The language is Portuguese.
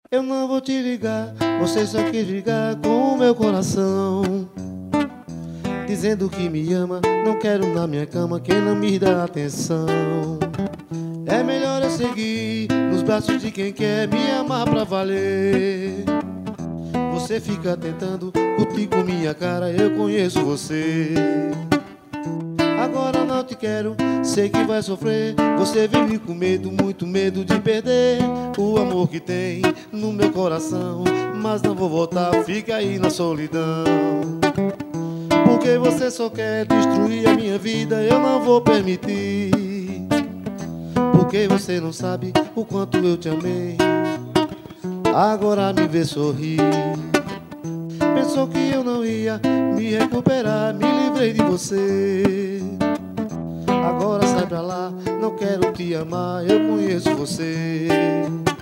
Eu não vou te ligar, você só quis ligar com o meu coração, dizendo que me ama, não quero na minha cama quem não me dá atenção. É melhor eu seguir nos braços de quem quer me amar pra valer. Você fica tentando curtir com minha cara, eu conheço você. Agora não te quero, sei que vai sofrer. Você vive com medo, muito medo de perder o amor que tem no meu coração. Mas não vou voltar, fica aí na solidão. Porque você só quer destruir a minha vida, eu não vou permitir. Porque você não sabe o quanto eu te amei, agora me vê sorrir. Pensou que eu não ia me recuperar, me livrei de você. Agora sai pra lá, não quero te amar, eu conheço você.